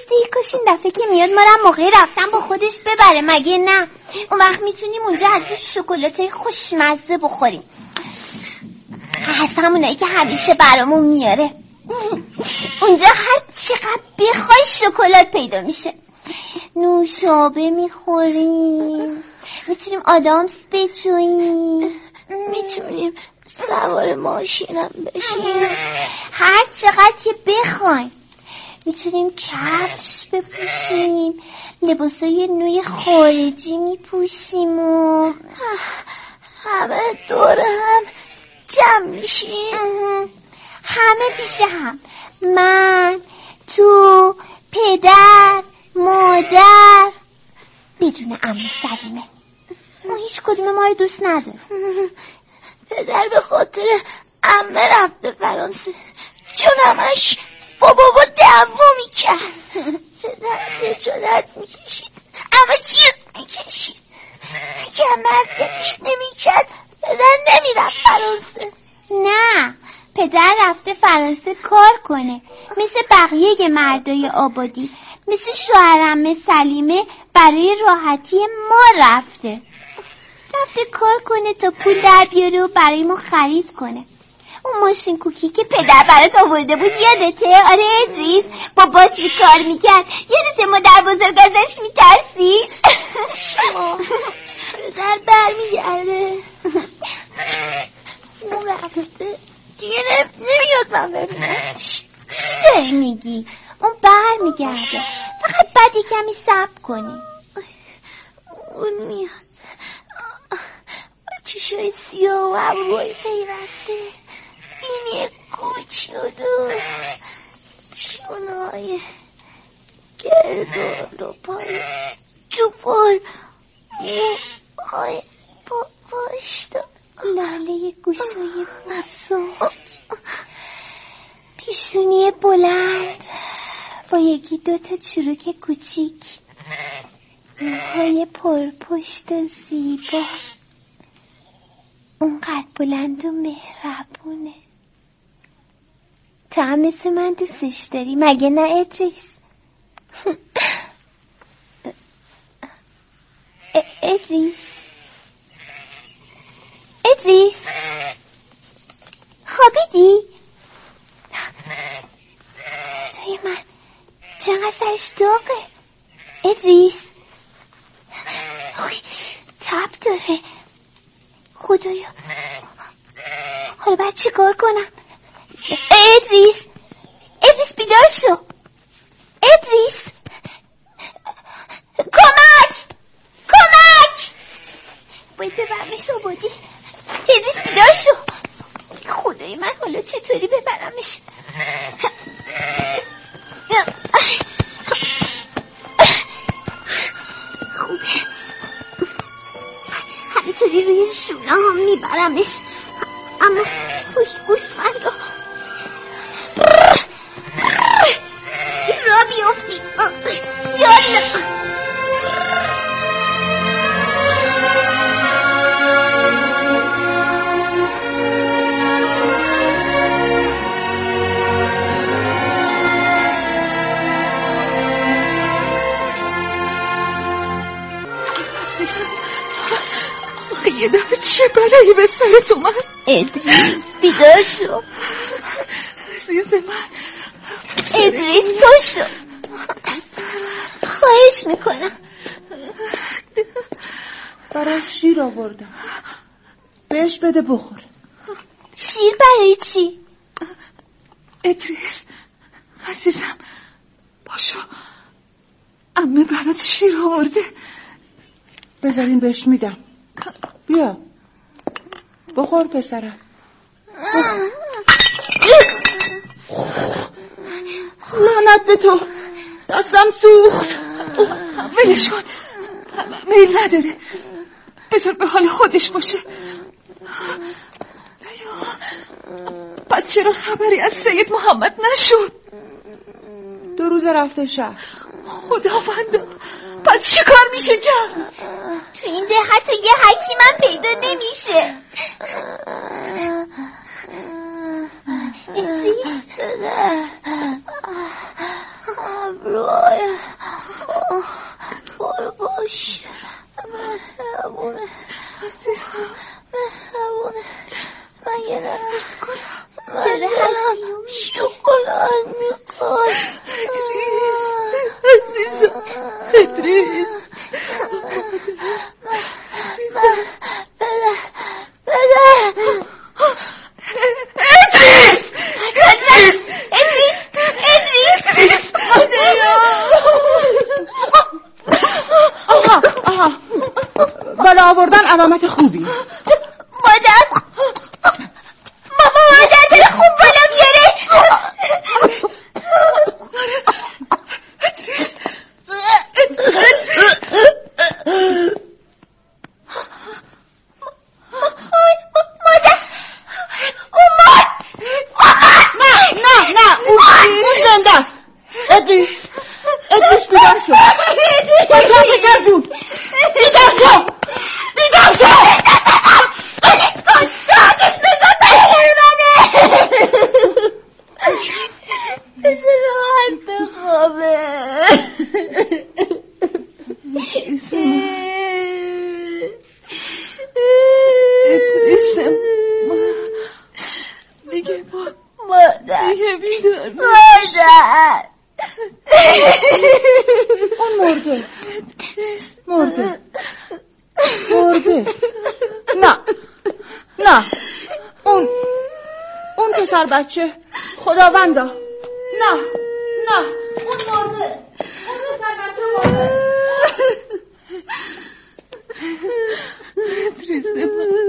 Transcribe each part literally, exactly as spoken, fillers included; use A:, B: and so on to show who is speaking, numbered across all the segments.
A: میفرسته یه کاش این دفعه که میاد ما رو موقع رفتن با خودش ببره، مگه نه؟ اون وقت میتونیم اونجا از اون شکلاتای خوشمزه بخوریم، از همونایی که همیشه برامون میاره. اونجا هر چقدر بخوای شکلات پیدا میشه. نوشابه میخوریم، میتونیم آدامس بجوییم،
B: میتونیم سوار ماشینم بشیم
A: هر چقدر که بخوایم. میتونیم کفش بپوشیم، لباسای نوع خارجی میپوشیم و
B: همه دور هم جمع میشیم،
A: همه پیش هم، من، تو، پدر، مادر، بدون عمو سلیمه. اون هیچ کدوم ما رو دوست نداره.
B: پدر به خاطر عمه رفته فرانسه چون همش با بابا دعوا میکرد. پدر خجالت میکشید، اما جیغ میکشید. اگه همه اذیتش نمیکرد پدر نمیرفت فرانسه.
A: نه، پدر رفته فرانسه کار کنه، مثل بقیه مردای آبادی، مثل شوهرعمه سلیمه برای راحتی ما رفته. رفته کار کنه تا پول در بیاره و برای ما خرید کنه. اون ماشین کوکی که پدر برات آورده بود یادته؟ آره ادریس، با باتری کار میکرد. یادته ما در بزرگ ازش میترسی؟
B: شما پدر برمیگرده، اون رفته دیگه نمیاد من ببینم.
A: چی داری میگی؟ اون برمیگرده، فقط بعد کمی صبر کنی.
B: اون میاد، چشای سیاه و ابروی پیوسته، بینی کوچولو، چونای گرد و پای جوپر، موهای پا پاشتا،
A: لاله گوشای بزرگ، پیشونی بلند با یکی دوتا چروک کوچیک، موهای پرپشت و زیبا، اون قد بلند و مهربونه. تو هم مثل من دوستش داری مگه نه ادریس؟ ادریس ادریس خوابیدی؟ خدای من چقدر سرش داغه. ادریس تب داره. خدایا حالا باید چی کار کنم؟ ادریس ادریس بیدار شو. ادریس کمک کمک، باید ببرمش آبادی. ادریس بیدار شو. خدای من حالا چطوری ببرمش؟ خوبه، همینطوری روی شونه هم میبرمش، اما خوش گوسفند را بیافتی. یالا
C: یه دفعه چه بلایی به سرت اومد؟
A: ادریس بیدار شو.
C: عزیز من
A: ادریس پاشو، خواهش میکنم.
D: برای شیر آوردم، بهش بده بخور.
A: شیر برای چی؟
C: ادریس عزیزم باشو، عمه برات شیر آورده.
D: بذارین بهش میدم. بیا بخور پسرم. لعنت به تو، دستم سوخت.
C: ولش کن، میل نداره، بذار به حال خودش باشه. پس چرا خبری از سید محمد نشد؟
D: دو روز رفته شهر.
C: خداوندا، پس چی کار میشه کرد؟
A: تو این ده حتی یه حکیم هم پیدا نمیشه. ادریس
B: خدایا برو باش مهربونه مهربونه من یه نرم من یه نرم شکلات میخواد
C: عزیزم ادریس
B: بده بده
C: ادریس ادریس
B: ادریس ادریس
D: آها آها بالا آوردن علامت خوبی.
B: مادر ماما مادر داره خوب بالا میاره.
C: ادریس ادریس
B: مادر اومد
D: نه نه نه اون زنده است. ادریس ادریس بیدار شو. بازم پسر جون بیدار شو بیدار شو.
B: آتش کن آتش بزن برای منه. بزن راحت بخوابه.
C: ادریسم دیگه
B: مادر
C: دیگه بیدار
B: مادر
D: اون مرده مرده مرده. نه نه اون اون پسر بچه خداوندا نه نه اون مرده اون پسر بچه مرده.
C: ادریس من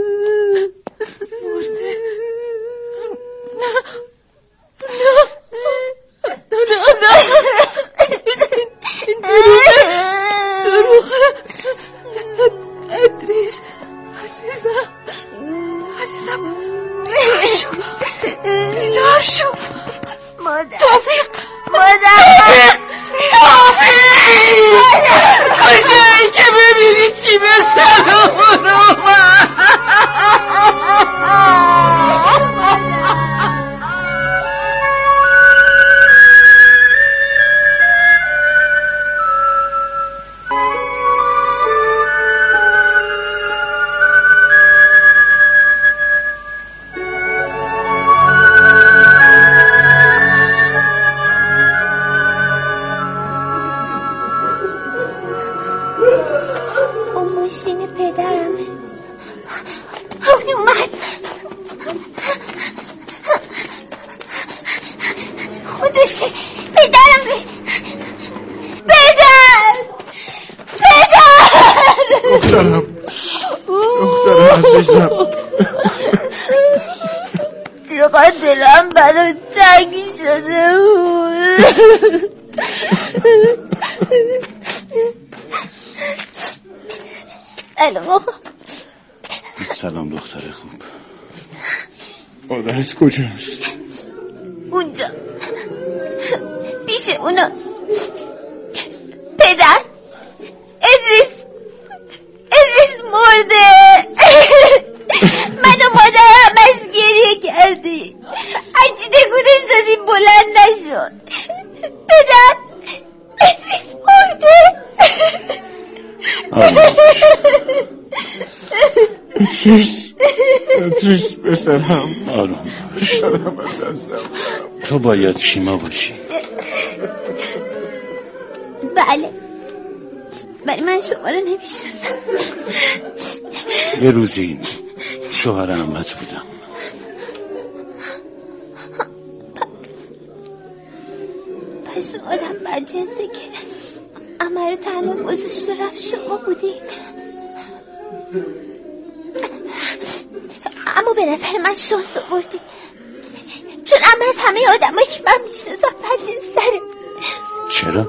C: مرده. نه نه نه نه دروغه دروغه. ادریس عزیزم عزیزم بیدار شو بیدار شو.
B: مادر
C: توفیق
B: مادر
C: کجایی که ببینی چی به سلام رو
B: چقدر دلم برای تنگ شده بود. سلام آقا.
E: سلام دختر خوب. مادرت کجاست؟
B: اونجا پیش اوناست. پدر ادریس ادریس مرده. من و مادرم همش گریه کردیم. هرچی تکونش دادیم بلند نشد. پدر ادریس مرده.
E: ادریس ادریس بسرم آروم باش. دارم از دستم. تو باید شیما باشی.
B: بله ولی من شما رو نمیشناسم.
E: یه روزی شوهر عمت بودم.
B: پس اون آدم بدجنسه که عمه رو تنها گذاشت و رفت شما بودی. اما به نظر من شانس آوردی، چون عمه از همه آدمایی که من میشناسم بدجنس‌تره.
E: چرا؟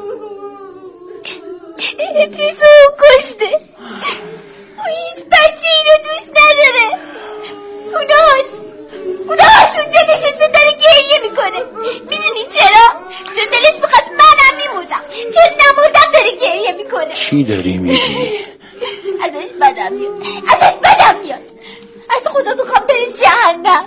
B: ادریس رو کشته. اون هیچ بچه ای رو دوست نداره. اوناش اوناش اونجا نشسته داره گریه میکنه. میدونی چرا؟ چون دلش میخواست منم میموردم، چون نموردم داره گریه میکنه.
E: چی داری میگی؟
B: ازش بدم میاد ازش بدم میاد از خدا میخوام بره جهنم.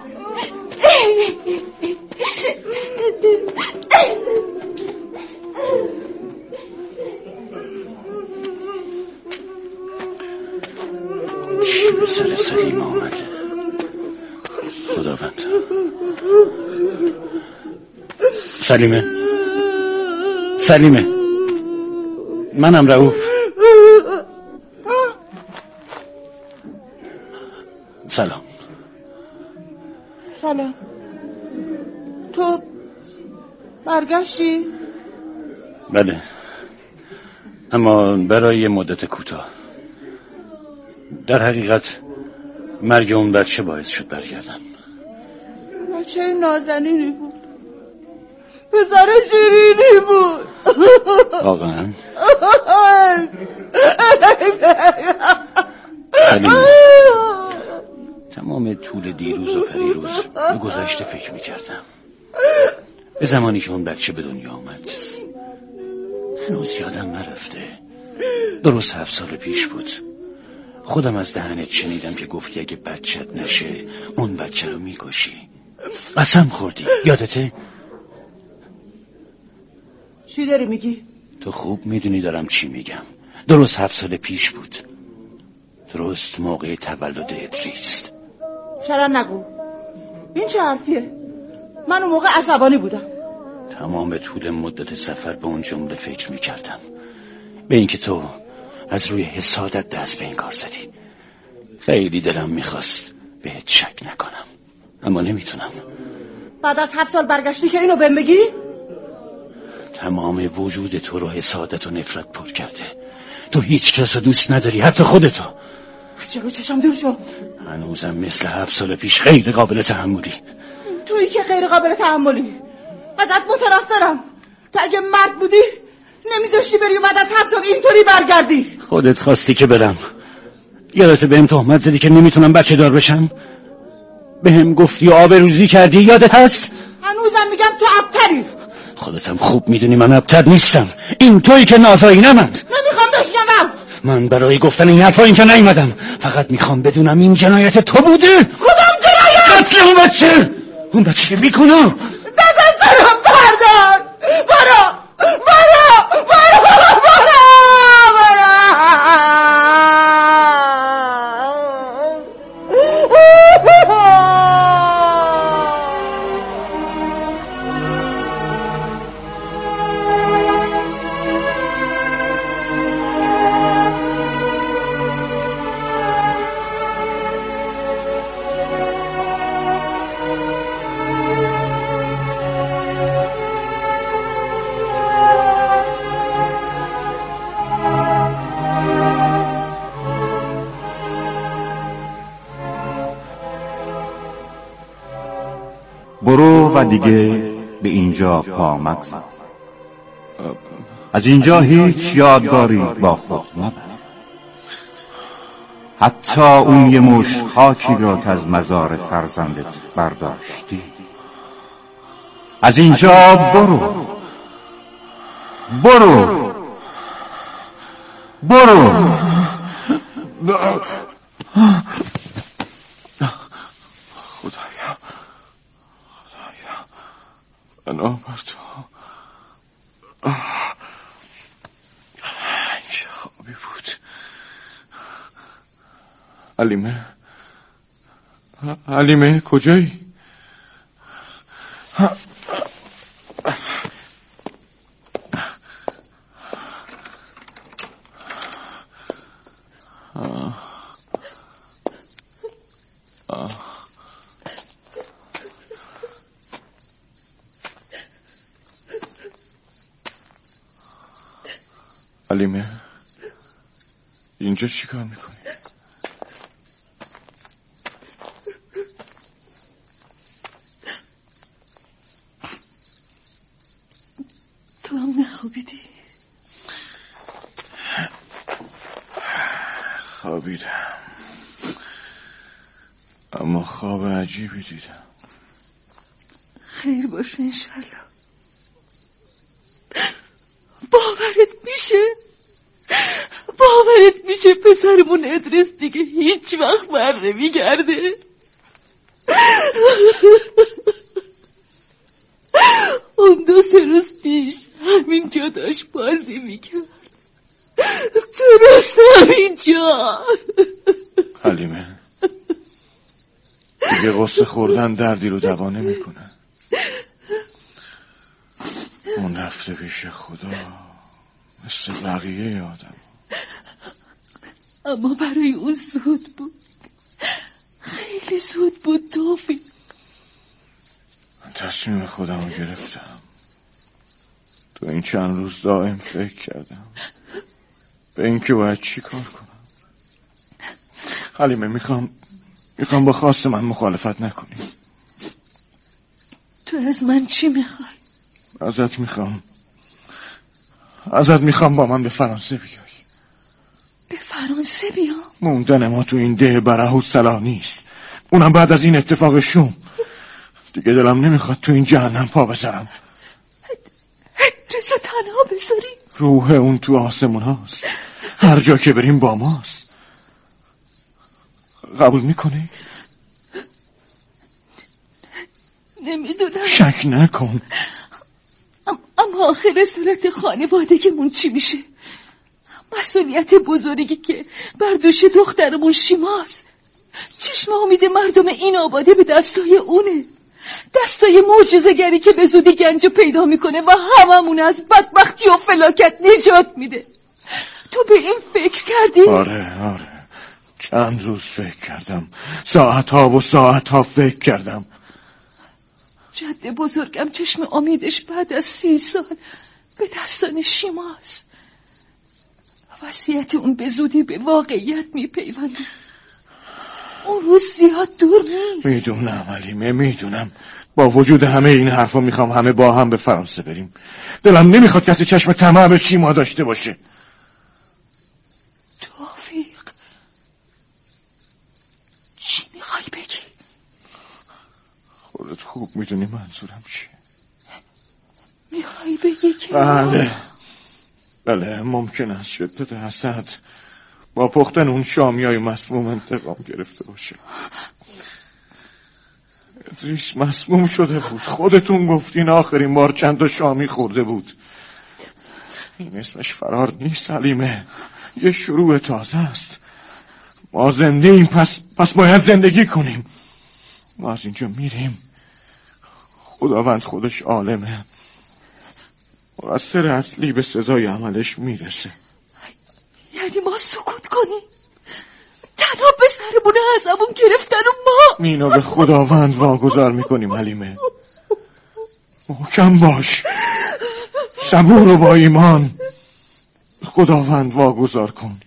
E: پسر سلیم آمد. خداوند. سلیمه سلیمه منم رؤوف. سلام.
D: سلام. تو برگشتی؟
E: بله، اما برای مدت کوتاه. در حقیقت مرگ اون بچه باعث شد برگردم.
D: بچه نازنینی بود، پسر شیرینی بود.
E: واقعا؟ سلیمه، تمام طول دیروز و پریروز به گذشته فکر میکردم، به زمانی که اون بچه به دنیا آمد. هنوز یادم نرفته. درست هفت سال پیش بود. خودم از دهنت شنیدم که گفتی اگه بچت نشه اون بچه رو میکشی. قسم خوردی، یادته؟
D: چی داری میگی؟
E: تو خوب میدونی دارم چی میگم. درست هفت سال پیش بود، درست موقع تولد ادریس.
D: چرا نگو؟ این چه حرفیه؟ من اون موقع عصبانی بودم.
E: تمام طول مدت سفر به اون جمله فکر میکردم، به اینکه تو از روی حسادت دست به این کار زدی. خیلی دلم میخواست بهت شک نکنم، اما نمیتونم.
D: بعد از هفت سال برگشتی که اینو بهم بگی؟
E: تمام وجود تو رو حسادت و نفرت پر کرده. تو هیچ کس رو دوست نداری، حتی خودتو.
D: چرا چشم دور شو؟
E: هنوزم مثل هفت سال پیش غیر قابل تحملی.
D: تویی که غیر قابل تحملی. ازت متنفرم. تو اگه مرد بودی نمیذاشتی بری و بعد از هفت سال اینطوری برگردی.
E: خودت خواستی که برم. یادت بهم تهمت زدی که نمیتونم بچه دار بشم؟ بهم گفتی و آبروریزی کردی، یادت هست؟
D: هنوزم میگم تو ابتری.
E: خودتم خوب میدونی من ابتر نیستم. این تویی که نازایی نمند.
D: نمیخوام بشنوم.
E: من برای گفتن این حرفا اینجا نیومدم. فقط میخوام بدونم این جنایت تو بوده.
D: کدام جنایت؟
E: قتل اون بچه. اون بچه میکنم.
D: دست سرم بردار. برو برو برو برو برو.
F: برو و دیگه به اینجا پا مگذار. از اینجا هیچ یادگاری با خود مبر، حتی اون یه مشت خاکی را که از مزار فرزندت برداشتی. از اینجا برو برو برو.
E: خدایا خدایا بنا بر تو. این چه خوابی بود. علیمه علیمه کجایی؟ علیمه اینجا چی کار میکنی؟
C: تو هم نخوابیدی؟
E: خوابیدم، اما خواب عجیبی دیدم.
C: خیر باشه انشالله. باورت میشه؟ باورت میشه پسرمون ادریس دیگه هیچ وقت بر نمیگرده؟ اون دو سه روز پیش همینجا داشت بازی میکرد، درست همینجا.
G: حلیمه دیگه قصه خوردن دردی رو دوا نمیکنه. اون رفته پیش خدا مثل بقیه آدم.
C: اما برای اون زود بود، خیلی زود بود توفیق.
G: من تصمیم خودم رو گرفتم. تو این چند روز دائم فکر کردم به این که باید چی کار کنم. حلیمه میخوام میخوام با خواست من مخالفت نکنی.
C: تو از من چی میخوای؟
G: ازت میخوام ازت میخوام با من به فرانسه بیای.
C: به فرانسه بیا؟
G: موندن ما تو این ده برهوت صلاح نیست، اونم بعد از این اتفاق شوم. دیگه دلم نمیخواد تو این جهنم پا بذارم.
C: ادریسو تنها بذاری؟
G: روح اون تو آسمون هاست، هر جا که بریم با ماست. قبول میکنی؟
C: نمیدونم.
G: شک نکن.
C: اما آخر صورت خانوادگیمون چی میشه؟ مسئولیت بزرگی که بر دوش دخترمون شیماست. چشم امید مردم این آباده به دستای اونه، دستای معجزه‌گری که به زودی گنج پیدا میکنه و هممون از بدبختی و فلاکت نجات میده. تو به این فکر کردی؟
G: آره آره چند روز فکر کردم، ساعت ها و ساعت ها فکر کردم.
C: جد بزرگم چشم امیدش بعد از سی سال به دستان شیماست. وصیت اون به زودی به واقعیت میپیونده. اون روز زیاد دور نیست.
G: میدونم حلیمه میدونم. با وجود همه این حرفا میخوام همه با هم به فرانسه بریم. دلم نمیخواد کسی چشم طمع به شیما داشته باشه.
C: توفیق چی میخوای بگی؟
G: خودت خوب میدونی منظورم چیه.
C: میخوای بگی که
G: بله بله ممکن است شدت حسد با پختن اون شامیای مسموم انتقام گرفته باشه. ادریس مسموم شده بود، خودتون گفتین آخرین بار چند تا شامی خورده بود. این اسمش فرار نیست حلیمه، یه شروع تازه است. ما زنده ایم، پس, پس باید زندگی کنیم. ما از اینجا میریم، خداوند خودش عالمه، مقصر اصلی به سزای عملش میرسه.
C: یعنی ما سکوت کنیم؟ تنها به سرمون ازمون گرفتن و ما
G: اینو به خداوند واگذار میکنیم حلیمه. محکم باش، صبور و با ایمان خداوند واگذار کن.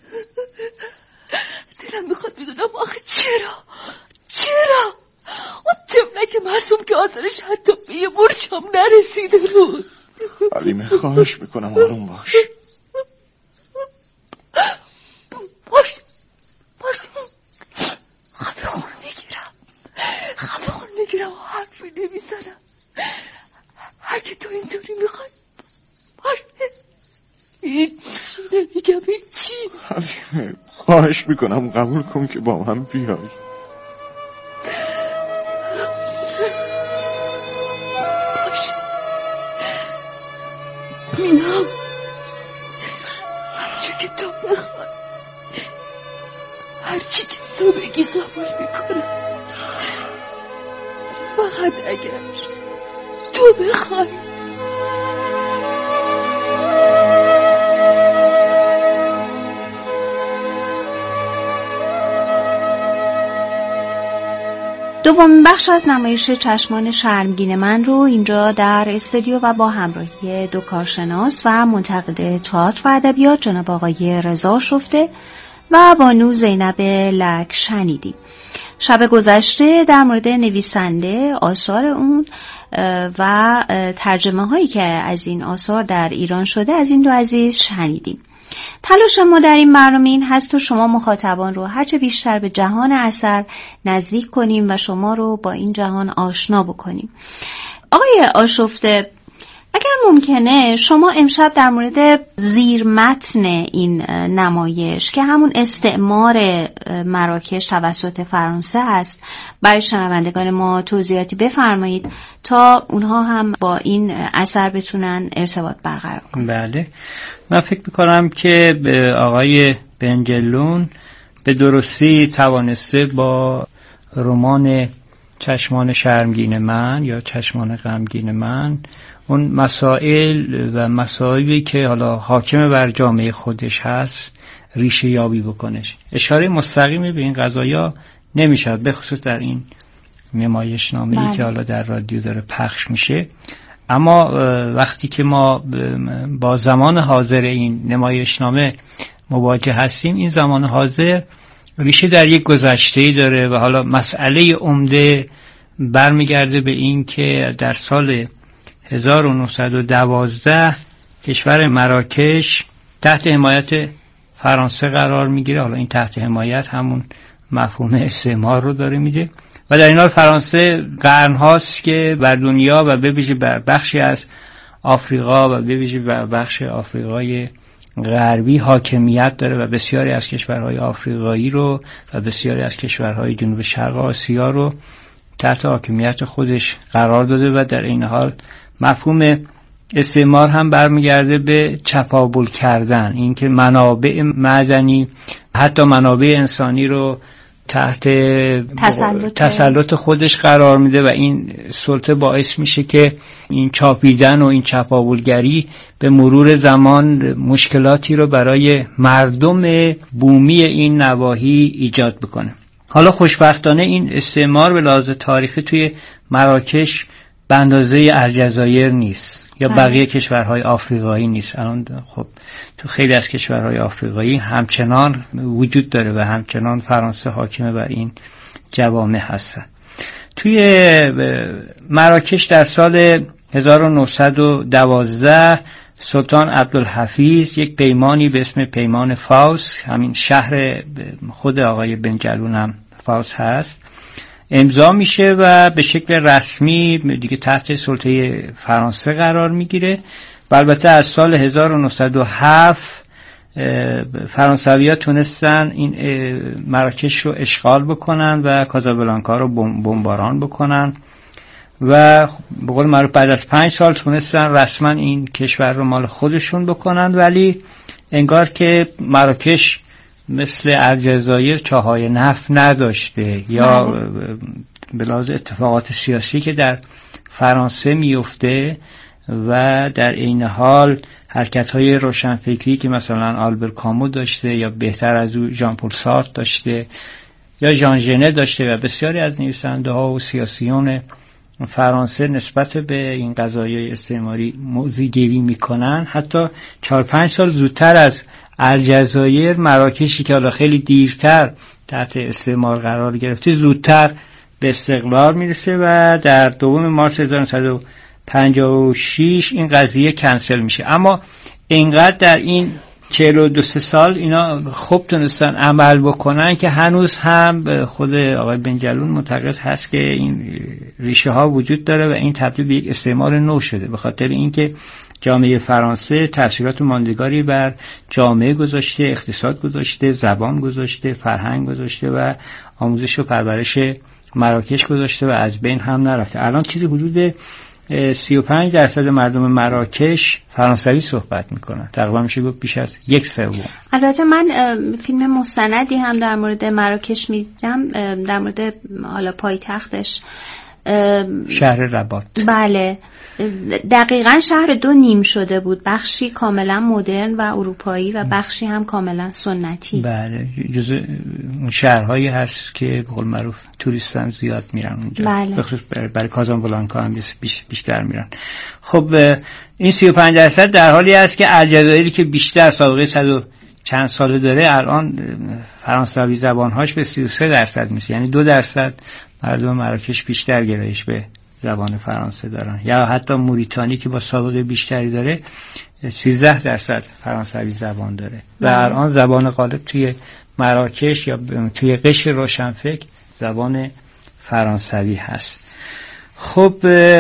C: دلم میخواد بدونم آخه چرا چرا اون طفلک معصوم که آزارش حتی به یه مورچم نرسیده بود.
G: حلیمه خواهش میکنم آروم باش.
C: باش باش خفه خون میگیرم خفه خون میگیرم و حرفی نمیزنم. اگه تو اینطوری میخوای باش هیچ چی نمیگم هیچی.
G: حلیمه خواهش میکنم قبول کن که با من بیای.
C: میام هرچی که تو بخوای، هرچی که تو بگی قبول میکنم، فقط اگر تو بخوای.
H: دومین بخش از نمایش چشمان شرمگین من رو اینجا در استودیو و با همراهی دو کارشناس و منتقد تئاتر و ادبیات جناب آقای رضا شفته و بانو زینب لک شنیدیم. شب گذشته در مورد نویسنده، آثار اون و ترجمه هایی که از این آثار در ایران شده از این دو عزیز شنیدیم. تلاش ما در این برنامه این هست تا شما مخاطبان رو هرچه بیشتر به جهان اثر نزدیک کنیم و شما رو با این جهان آشنا بکنیم. آقای آشفته، اگر ممکنه شما امشب در مورد زیر متن این نمایش که همون استعمار مراکش توسط فرانسه هست برای شنوندگان ما توضیحاتی بفرمایید تا اونها هم با این اثر بتونن ارتباط برقرار کنن.
I: بله، من فکر میکنم که آقای بنجلون به درستی توانسته با رمان چشمان شرمگین من یا چشمان غمگین من اون مسائل و مسائلی که حالا حاکم بر جامعه خودش هست ریشه یابی بکنش. اشاره مستقیمی به این قضایا نمیشد، به خصوص در این نمایشنامه‌ای که حالا در رادیو داره پخش میشه. اما وقتی که ما با زمان حاضر این نمایشنامه مواجه هستیم، این زمان حاضر ریشه در یک گذشته‌ای داره و حالا مسئله عمده برمیگرده به این که در سال هزار و نهصد و دوازده کشور مراکش تحت حمایت فرانسه قرار میگیره. حالا این تحت حمایت همون مفهوم استعمار رو داره میده و در این حال فرانسه قرن هاست که بر دنیا و به ویژه بر بخشی از آفریقا و به ویژه بر بخش آفریقای غربی حاکمیت داره و بسیاری از کشورهای آفریقایی رو و بسیاری از کشورهای جنوب شرق آسیا رو تحت حاکمیت خودش قرار داده و در این حال مفهوم استعمار هم برمیگرده به چپاول کردن، اینکه منابع معدنی حتی منابع انسانی رو تحت تسلط, تسلط خودش قرار میده و این سلطه باعث میشه که این چاپیدن و این چپاولگری به مرور زمان مشکلاتی رو برای مردم بومی این نواحی ایجاد بکنه. حالا خوشبختانه این استعمار به لحاظ تاریخی توی مراکش به اندازه الجزایر نیست یا بقیه کشورهای آفریقایی نیست. الان خب تو خیلی از کشورهای آفریقایی همچنان وجود داره و همچنان فرانسه حاکمه بر این جوامع هستن. توی مراکش در سال هزار و نهصد و دوازده سلطان عبدالحفیظ یک پیمانی به اسم پیمان فاوس، همین شهر خود آقای بن جلون هم فاوس هست، امضا میشه و به شکل رسمی دیگه تحت سلطه فرانسه قرار میگیره. و البته از سال هزار و نهصد و هفت فرانسوی‌ها تونستن این مراکش رو اشغال بکنن و کازابلانکا رو بمباران بکنن و به قول معروف بعد از پنج سال تونستن رسما این کشور رو مال خودشون بکنن. ولی انگار که مراکش مثل الجزایر چاهای نفت نداشته یا به لحاظ اتفاقات سیاسی که در فرانسه میفته و در این حال حرکت‌های روشنفکری که مثلا آلبر کامو داشته یا بهتر از او ژان پل سارتر داشته یا ژان ژنه داشته و بسیاری از نویسنده‌ها و سیاسیون فرانسه نسبت به این قضایای استعماری موضع‌گیری میکنن. حتی چهار پنج سال زودتر از الجزایر مراکشی که حالا خیلی دیرتر تحت استعمار قرار گرفته زودتر به استقلال میرسه و در دوم مارس هزار و نهصد و پنجاه و شش این قضیه کنسل میشه. اما اینقدر در این چهل و دو سال اینا خوب تونستن عمل بکنن که هنوز هم خود آقای بن جلون معتقد هست که این ریشه ها وجود داره و این تبدیل به یک استعمار نو شده، به خاطر اینکه جامعه فرانسه تاثیرات ماندگاری بر جامعه گذاشته، اقتصاد گذاشته، زبان گذاشته، فرهنگ گذاشته و آموزش و پرورش مراکش گذاشته و از بین هم نرفته. الان چیزی حدود سی و پنج درصد مردم مراکش فرانسوی صحبت میکنن، تقریبا میشه گفت بیش از یک سوم.
H: البته من فیلم مستندی هم در مورد مراکش میدم، در مورد حالا پایتختش
I: شهر رباط.
H: بله دقیقاً شهر دو نیم شده بود، بخشی کاملا مدرن و اروپایی و بخشی هم کاملا سنتی.
I: بله جزء شهرهایی هست که به قول معروف توریستان زیاد میرن اونجا.
H: بله.
I: بخصوص برای کازابلانکا هم بیش بیشتر میرن. خب این سی و پنج درصد در حالی است که الجزایری که بیشتر سابقه صد و چند ساله داره الان فرانسوی زبانهاش به سی و سه درصد میشه، یعنی دو درصد مردم مراکش بیشتر گرایش به زبان فرانسه دارن. یا حتی موریتانی که با سابقه بیشتری داره سیزده درصد فرانسوی زبان داره و الان زبان غالب توی مراکش یا توی قشر روشنفکر زبان فرانسوی هست. خب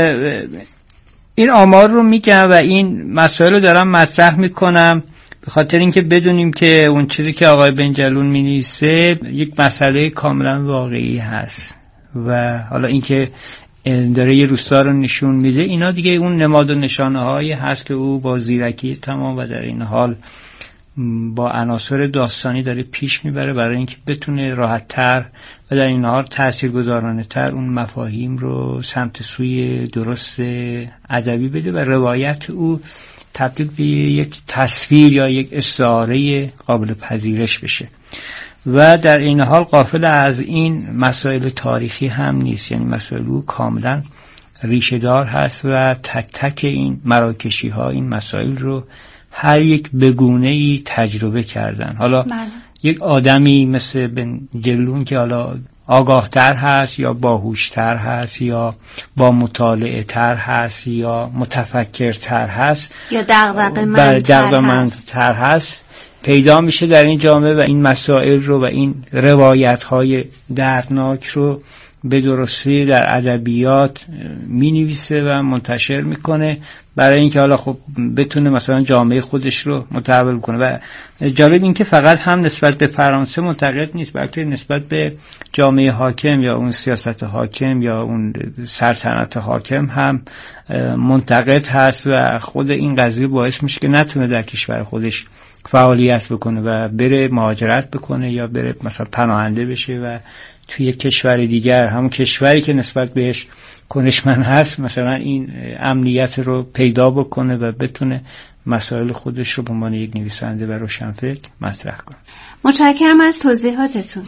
I: این آمار رو میگم و این مسائل رو دارم مطرح میکنم به خاطر اینکه بدونیم که اون چیزی که آقای بن جلون مینویسه یک مسئله کاملا واقعی هست و حالا اینکه داره یه روستا رو نشون میده، اینا دیگه اون نماد و نشانه هایی هست که او با زیرکی تمام و در این حال با عناصر داستانی داره پیش میبره برای اینکه بتونه راحت‌تر و در این حال تاثیرگذارانه‌تر اون مفاهیم رو سمت سوی درست ادبی بده و روایت او تبدیل به یک تصویر یا یک استعاره قابل پذیرش بشه. و در این حال غافل از این مسائل تاریخی هم نیست، یعنی مسائل او کاملا ریشه دار هست و تک تک این مراکشی ها این مسائل رو هر یک به گونه‌ای تجربه کردن. حالا من. یک آدمی مثل بن جلون که حالا آگاهتر هست یا باهوشتر هست یا با مطالعه تر هست یا متفکرتر هست
H: یا دغدغه‌مندتر
I: هست پیدا میشه در این جامعه و این مسائل رو و این روایت های دردناک رو به درستی در ادبیات می نویسه و منتشر میکنه برای اینکه حالا خب بتونه مثلا جامعه خودش رو متحول کنه. و جالب این که فقط هم نسبت به فرانسه منتقد نیست، بلکه نسبت به جامعه حاکم یا اون سیاست حاکم یا اون سلطنت حاکم هم منتقد هست و خود این قضیه باعث میشه که نتونه در کشور خودش فعالیت بکنه و بره مهاجرت بکنه یا بره مثلا پناهنده بشه و توی یک کشور دیگر، همون کشوری که نسبت بهش کنشمند هست، مثلا این امنیت رو پیدا بکنه و بتونه مسائل خودش رو به عنوان یک نویسنده و روشنفکر مطرح کنه.
H: متشکرم از توضیحاتتون.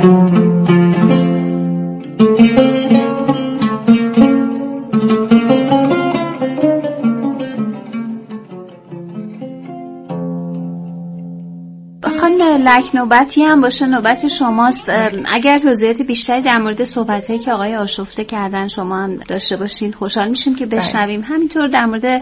H: لک نوبتی هم باشه نوبت شماست. اگر توضیحات بیشتری در مورد صحبتایی که آقای آشفته کردن شما هم داشته باشین خوشحال میشیم که بشنویم. همینطور در مورد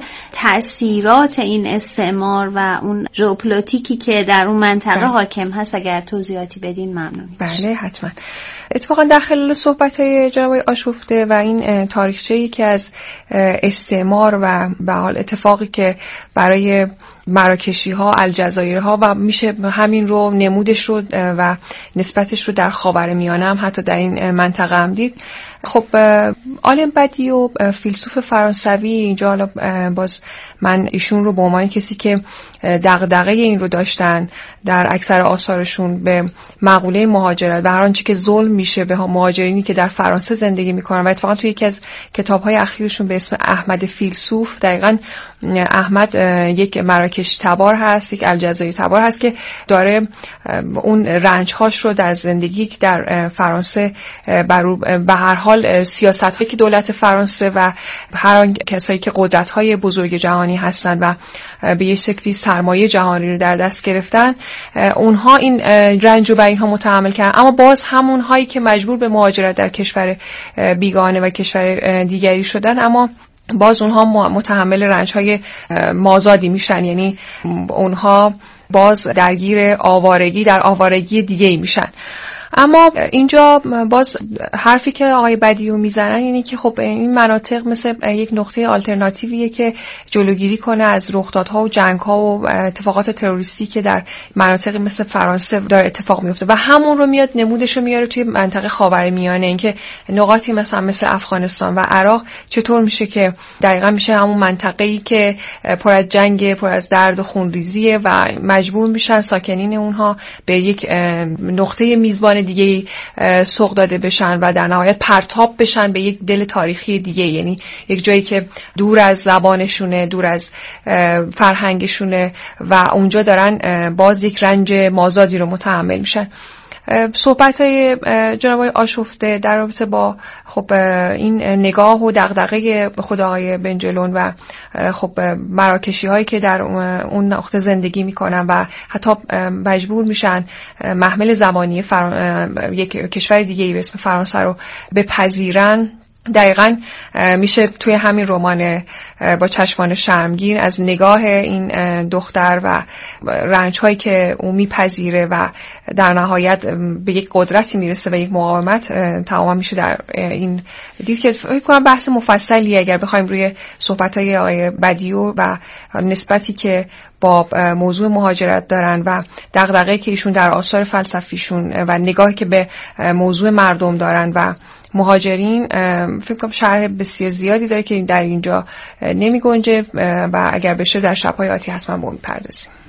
H: تأثیرات این استعمار و اون ژئوپلیتیکی که در اون منطقه بله. حاکم هست اگر توضیحاتی بدین ممنون میشم.
J: بله حتما. اتفاقا در خلال صحبت‌های جناب آشفته و این تاریخچه‌ای که از استعمار و به حال اتفاقی که برای مراکشی ها، الجزایر ها و میشه همین رو نمودش رو و نسبتش رو در خاورمیانه هم حتی در این منطقه هم دید. خب آلن بدیو فیلسوف فرانسوی اینجا حالا باز من ایشون رو به عنوان کسی که دغدغه این رو داشتن در اکثر آثارشون به مقوله مهاجرت و هر آنچه که ظلم میشه به مهاجرینی که در فرانسه زندگی میکنن و اتفاقا توی یکی از کتاب‌های اخیرشون به اسم احمد فیلسوف دقیقاً احمد یک مراکشی تبار هست، یک الجزایر تبار هست که داره اون رنج‌هاش رو در زندگی که در فرانسه بر به هر حال سیاست‌هایی که دولت فرانسه و هر آن کسایی که قدرت‌های بزرگ جهانی هستن و به یک شکلی سرمایه جهانی رو در دست گرفتن اونها این رنج رو بر اینها متحمل کردن، اما باز همونهایی که مجبور به مهاجرت در کشور بیگانه و کشور دیگری شدن اما باز اونها متحمل رنج‌های مازادی میشن، یعنی اونها باز درگیر آوارگی در آوارگی دیگه‌ای میشن. اما اینجا باز حرفی که آقای بدیو میزنن اینه که خب این مناطق مثل یک نقطه آلترناتیویه که جلوگیری کنه از رخدادها و جنگ‌ها و اتفاقات تروریستی که در مناطقی مثل فرانسه داره اتفاق میفته و همون رو میاد نمودش رو میاره توی منطقه خاورمیانه، اینکه نقاطی مثلا مثل افغانستان و عراق چطور میشه که دقیقاً میشه همون منطقه‌ای که پر از جنگ، پر از درد و خونریزیه و مجبور میشن ساکنین اونها به یک نقطه میزبان دیگه سوق داده بشن و در نهایت پرتاب بشن به یک دل تاریخی دیگه، یعنی یک جایی که دور از زبانشونه، دور از فرهنگشونه و اونجا دارن باز یک رنج مازادی رو متحمل میشن. صحبت های جناب آشفته در رابطه با خب این نگاه و دغدغه خود آقای بن جلون و خب مراکشی هایی که در اون نقطه زندگی میکنن و حتی مجبور میشن محمل زبانی فران... یک کشور دیگه به اسم فرانسه رو بپذیرن، دقیقاً میشه توی همین رمان با چشمان شرمگین از نگاه این دختر و رنج‌هایی که او میپذیره و در نهایت به یک قدرتی میرسه و یک مقاومت تمام میشه در این دید که فکر کنم بحث مفصلی اگر بخوایم روی صحبت‌های آقای بدیو و نسبتی که با موضوع مهاجرت دارن و دغدغه‌ای که ایشون در آثار فلسفیشون و نگاهی که به موضوع مردم دارن و مهاجرین فکر کنم شرح بسیار زیادی داره که در اینجا نمی گنجه و اگر بشه در شب‌های آتی حتما با اون می‌پردازیم.